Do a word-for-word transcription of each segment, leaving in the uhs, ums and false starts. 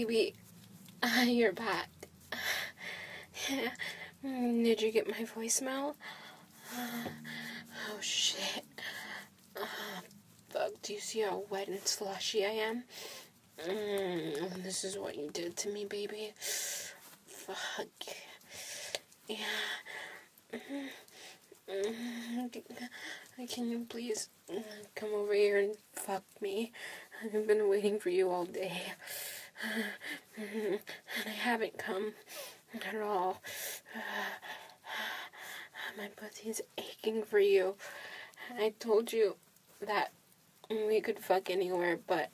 baby, uh, you're back. Yeah. Did you get my voicemail? Uh, oh, shit. Uh, fuck, do you see how wet and slushy I am? Mm, this is what you did to me, baby. Fuck. Yeah. Can you please come over here and fuck me? I've been waiting for you all day. And I haven't come at all. My pussy's aching for you. I told you that we could fuck anywhere, but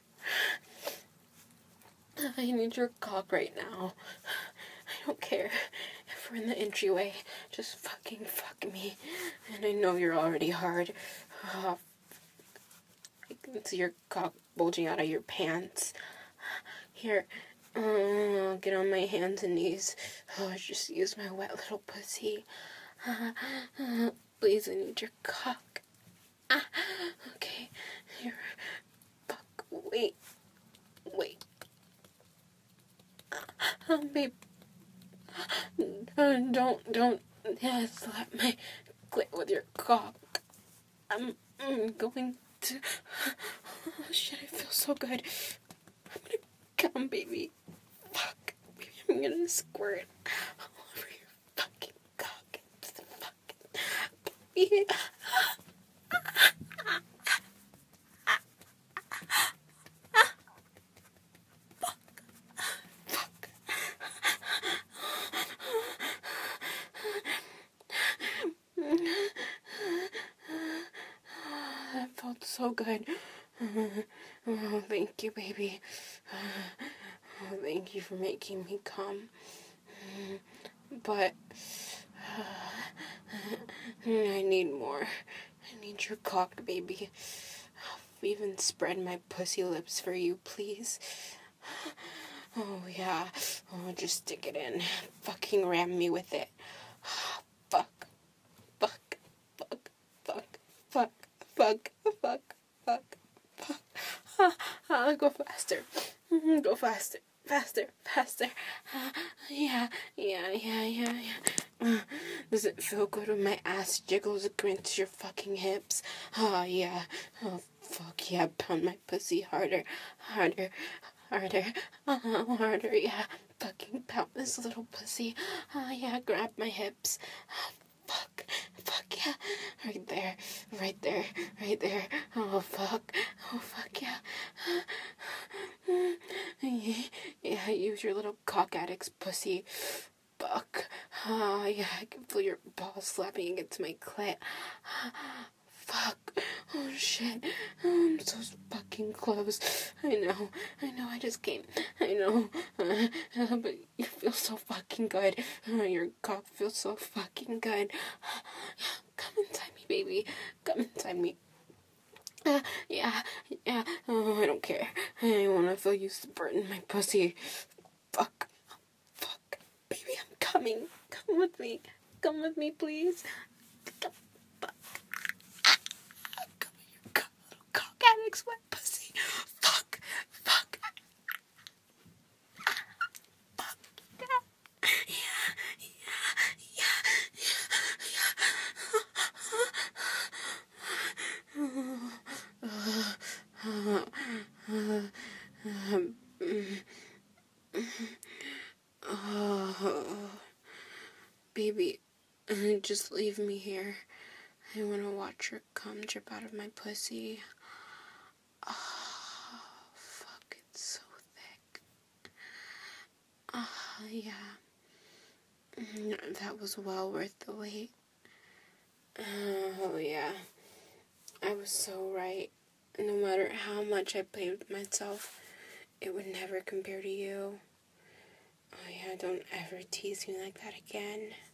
I need your cock right now. I don't care if we're in the entryway. Just fucking fuck me. And I know you're already hard. Oh, I can see your cock bulging out of your pants. Here, uh, get on my hands and knees. Oh, just use my wet little pussy. Uh, uh, please, I need your cock. Ah, okay. Here. Fuck. Wait. Wait. Uh, babe. Uh, don't, don't. Yeah, slap my clit with your cock. I'm, I'm going to. Oh, shit, I feel so good. I'm gonna come, baby. Fuck. Baby, I'm gonna squirt all over your fucking cock. Fucking. Baby. That felt so good. Oh, thank you, baby. Oh, thank you for making me come. But I need more. I need your cock, baby. I'll even spread my pussy lips for you, please. Oh, yeah. Oh, just stick it in. Fucking ram me with it. Fuck. Fuck. Fuck. Fuck. Fuck. Fuck. Fuck. Fuck. Fuck. Ah, ah, go faster. Go faster. Faster. Faster. Ah, yeah. Yeah. Yeah. Yeah. Yeah. Uh, does it feel good when my ass jiggles against your fucking hips? Oh, yeah. Oh, fuck yeah. Pound my pussy harder. Harder. Harder, uh, harder, yeah. Fucking pound this little pussy. Uh, yeah, grab my hips. Oh, fuck, fuck, yeah. Right there, right there, right there. Oh, fuck, oh, fuck, yeah. Yeah, use your little cock addict's pussy. Fuck. Oh, yeah, I can feel your balls slapping against my clit. Fuck. Oh, shit. Oh, I'm so fucking close. I know. I know. I just came. I know. Uh, uh, but you feel so fucking good. Uh, your cock feels so fucking good. Come inside me, baby. Come inside me. Uh, yeah. Yeah. Oh, I don't care. I want to feel you spurting my pussy. Fuck. Fuck. Baby, I'm coming. Come with me. Come with me, please. Come. Addict's wet pussy. Fuck. Fuck. Fuck. Yeah. Yeah. Yeah. Oh, baby, just leave me here. I want to watch your cum drip out of my pussy. Oh, fuck, it's so thick. Ah, oh, yeah. That was well worth the wait. Oh, yeah. I was so right. No matter how much I played with myself, it would never compare to you. Oh, yeah, don't ever tease me like that again.